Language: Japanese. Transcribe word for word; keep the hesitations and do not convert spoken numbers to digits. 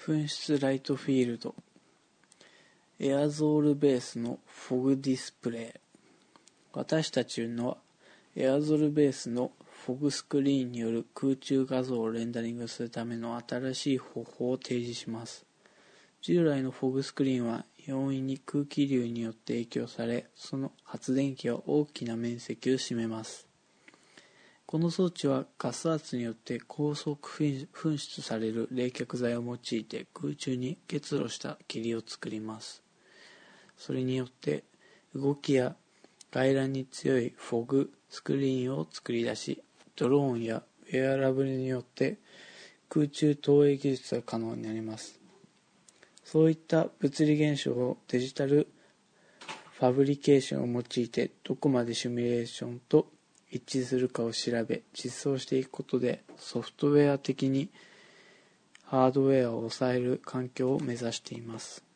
噴出ライトフィールド、エアゾールベースのフォグディスプレイ。私たちのエアゾールベースのフォグスクリーンによる空中画像をレンダリングするための新しい方法を提示します。従来のフォグスクリーンは容易に空気流によって影響され、その発電機は大きな面積を占めます。この装置はガス圧によって高速噴出される冷却剤を用いて空中に結露した霧を作ります。それによって動きや外乱に強いフォグスクリーンを作り出し、ドローンやウェアラブルによって空中投影技術が可能になります。そういった物理現象をデジタルファブリケーションを用いてどこまでシミュレーションと一致するかを調べ実装していくことで、ソフトウェア的にハードウェアを抑える環境を目指しています。